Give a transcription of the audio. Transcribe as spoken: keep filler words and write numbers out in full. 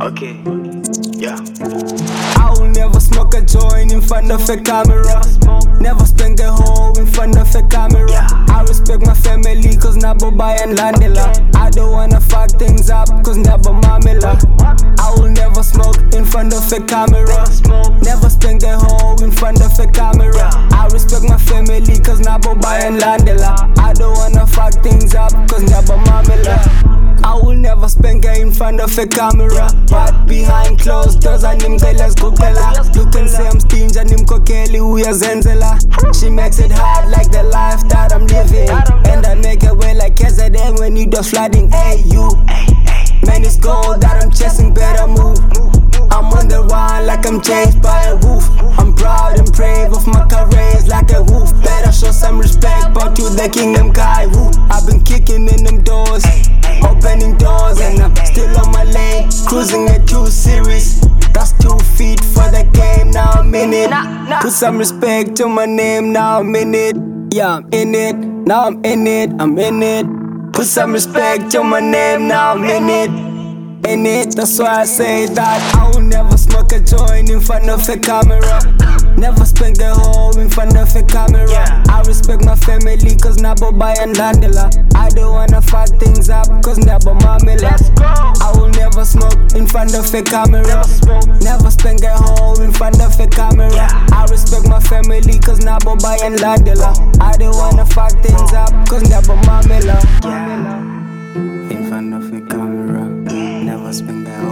Okay, yeah. I will never smoke a joint in front of a camera. Never spend a hoe in front of a camera. I respect my family cause nabo bayan landela. I don't wanna fuck things up cause nabo mamela. I will never smoke in front of a camera. Never spend a hoe in front of a camera. I respect my family cause nabo bayan landela. I don't wanna fuck things up cause nabo mamela. I will never spend gay in front of a camera. But behind closed doors animgelas gugela. You can say I'm stingy animkokeli uyazenzela. She makes it hard like the life that I'm living. And I make it way like K Z M when you do flooding. Hey you, man it's gold that I'm chasing, better move. I'm on the run like I'm chased by a wolf. I'm proud and brave of my careers like a wolf. Better show some respect, but you the kingdom guy. Woo. I've been kicking in them doors, opening doors, and I'm still on my lane, cruising at two series. That's two feet for the game, now I'm in it. Put some respect to my name, now I'm in it. Yeah, I'm in it, now I'm in it, I'm in it. Put some respect to my name, now I'm in it. In it, that's why I say that I will never smoke a joint in front of a camera. Never spend a hoe in front of a camera. I respect my family cause nabo bayan landela. I don't wanna fuck things up cause nabo mamela. I will never smoke in front of a camera. Never spend a hoe in front of a camera. I respect my family cause nabo bayan landela. I don't wanna fuck things up cause nabo mamela. In front of a camera, never spend a